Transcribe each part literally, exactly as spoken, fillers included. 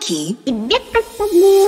Кей. Тебе поставлю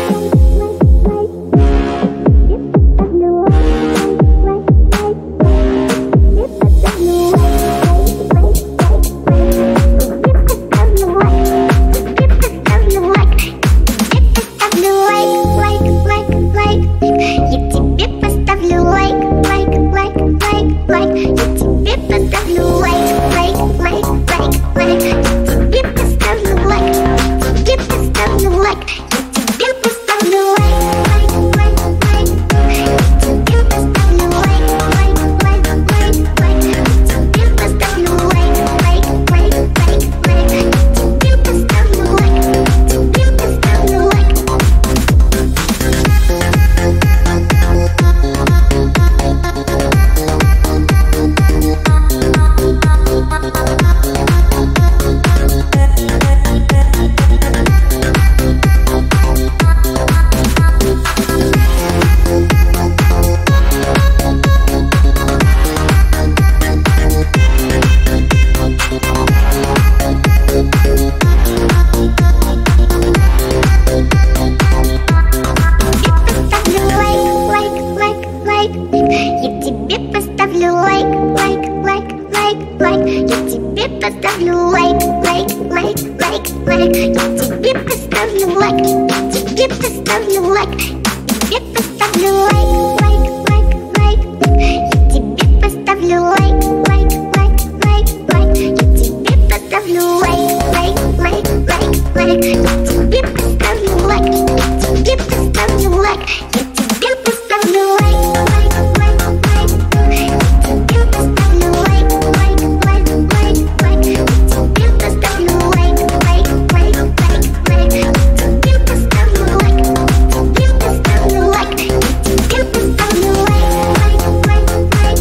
поставлю лайк, лайк, лайк, лайк, лайк. Я тебе поставлю лайк, тебе поставлю лайк, тебе поставлю лайк, лайк, лайк, лайк. Я тебе поставлю лайк, лайк, лайк, лайк, лайк. Я тебе поставлю лайк, лайк, лайк, лайк, лайк. Я тебе поставлю лайк, тебе поставлю лайк. Я тебе поставлю лайк, лайк, лайк, лайк. Я тебе поставлю лайк, лайк, лайк, лайк, лайк. Я тебе поставлю лайк, лайк, лайк, лайк, лайк. Я тебе поставлю лайк, тебе поставлю лайк. Я тебе поставлю лайк, лайк, лайк, лайк.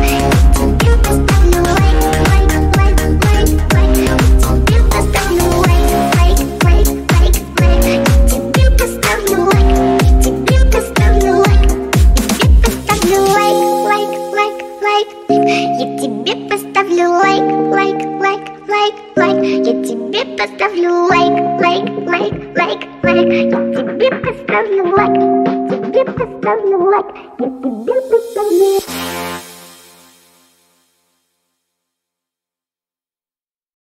Я тебе поставлю лайк, лайк, лайк, лайк, лайк. Я тебе поставлю лайк, лайк, лайк, лайк, лайк. Я тебе поставлю лайк, тебе поставлю лайк. Тебе поставлю лайк, лайк, лайк, лайк. Я тебе поставлю лайк, лайк, лайк, лайк, лайк. Я тебе поставлю лайк, лайк, лайк, лайк, лайк. Я тебе поставлю лайк, тебе поставлю лайк. Я тебе поставлю